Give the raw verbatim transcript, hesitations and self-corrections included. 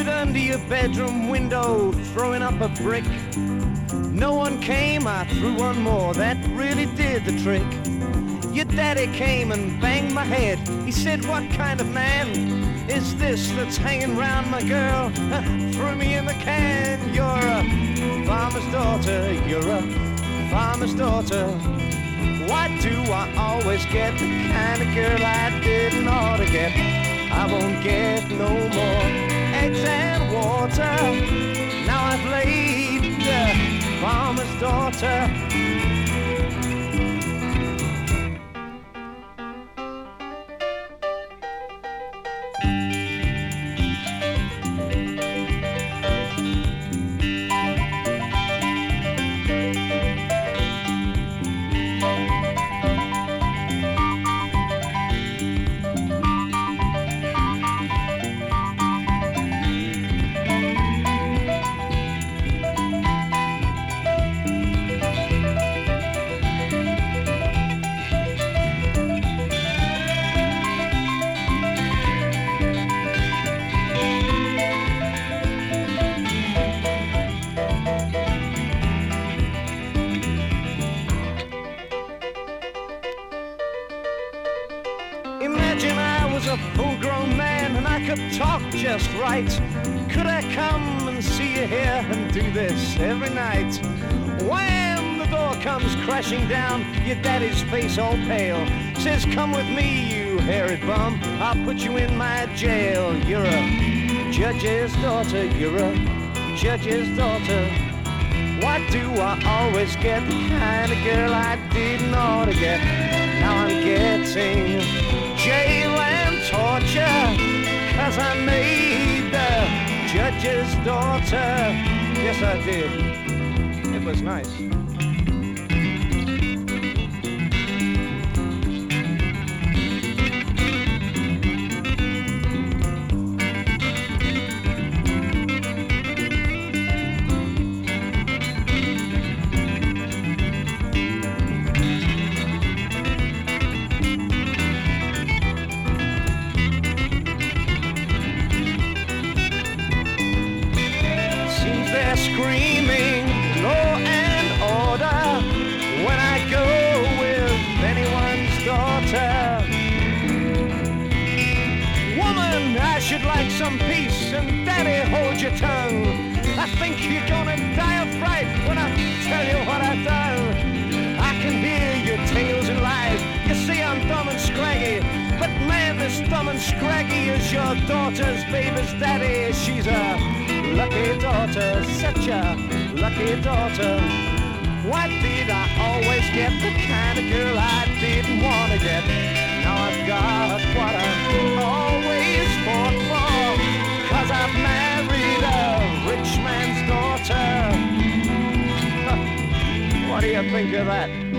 under your bedroom window, throwing up a brick. No one came, I threw one more, that really did the trick. Your daddy came and banged my head. He said, what kind of man is this that's hanging round my girl? Threw me in the can. You're a farmer's daughter, you're a farmer's daughter. Why do I always get the kind of girl I didn't ought to get? I won't get no more eggs and water. Now I've laid the farmer's daughter. Imagine I was a full-grown man and I could talk just right. Could I come and see you here and do this every night? Wham! The door comes crashing down, your daddy's face all pale. Says, come with me, you hairy bum, I'll put you in my jail. You're a judge's daughter, you're a judge's daughter. Why do I always get the kind of girl I didn't ought to get? Now I'm getting jail and torture, 'cause I made the judge's daughter. Yes, I did. It was nice. Screaming law and order when I go with anyone's daughter. Woman, I should like some peace, and daddy, hold your tongue. I think you're gonna die of fright when I tell you what I've done. I can hear your tales and lies. You see I'm dumb and scraggy, but man, this dumb and scraggy is your daughter's baby's daddy. She's a lucky daughter, such a lucky daughter. Why did I always get the kind of girl I didn't want to get? Now I've got what I've always fought for, 'cause I've married a rich man's daughter. What do you think of that?